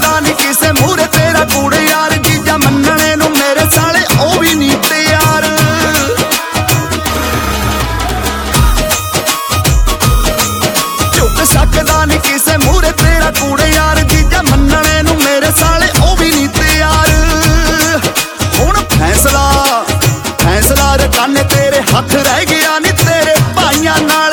सकदा नहीं किसे मूहरे तेरा कूड़ यार, जीजा मन्नने नू मेरे साले ओ भी नहीं तैयार। झुक सकदा नहीं किसे मूहरे तेरा कूड़ यार, जीजा मन्नने नू मेरे साले ओ भी नहीं तैयार। हुण फैसला फैसला रकाने तेरे हथ रह गया नी तेरे भाइयां नाल।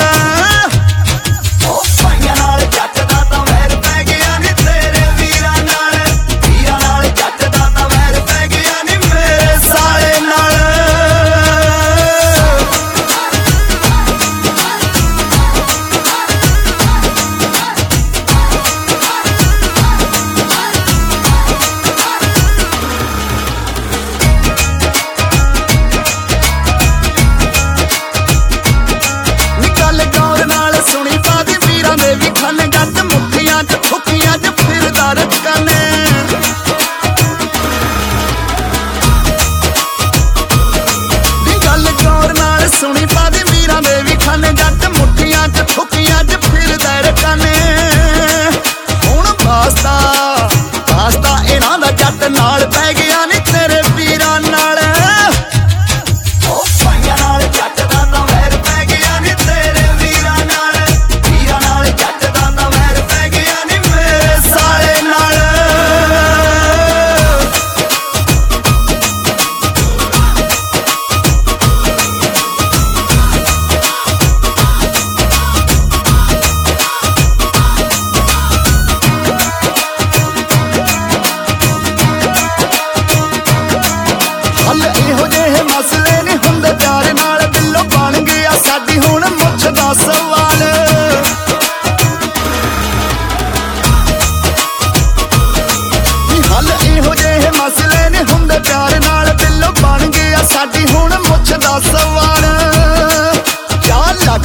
सुनी पादी मीरा दे भी खाने जट मुठियां च ठुकियां च फिरदा रकाने। हुण वास्ता वास्ता इन्हां दा जट नाल पै गया नी तेरे वीरां नाल। ओ भाइयां नाल जट दा तां वैर पै गया नी तेरे वीरां नाल, वीरां नाल जट दा तां वैर पै गया नी मेरे साले नाल। हल इहो जेहे मसले नहीं हुंदे प्यार नाल, दिलों बन गया साडी हुण मुछ दा सवाल। हल इहो जेहे मसले नहीं हुंदे प्यार नाल, दिलों बन गया साडी हुण मुछ दा सवाल। क्या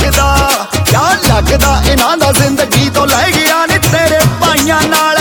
लगदा इन्हां दा जिंदगी तो लै गया नी तेरे भाइयां नाल।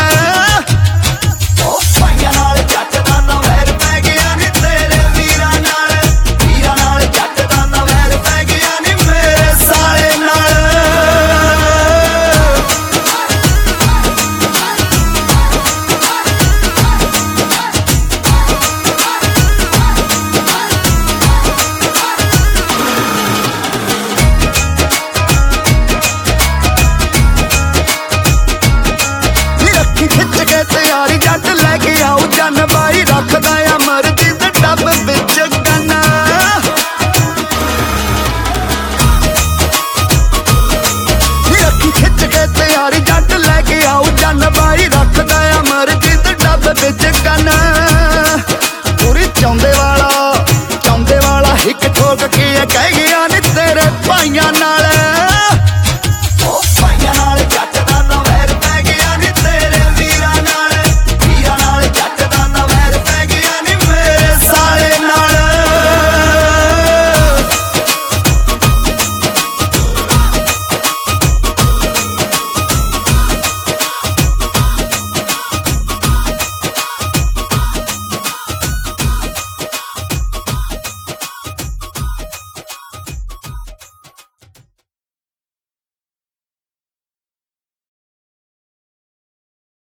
खिच के तैयारी जट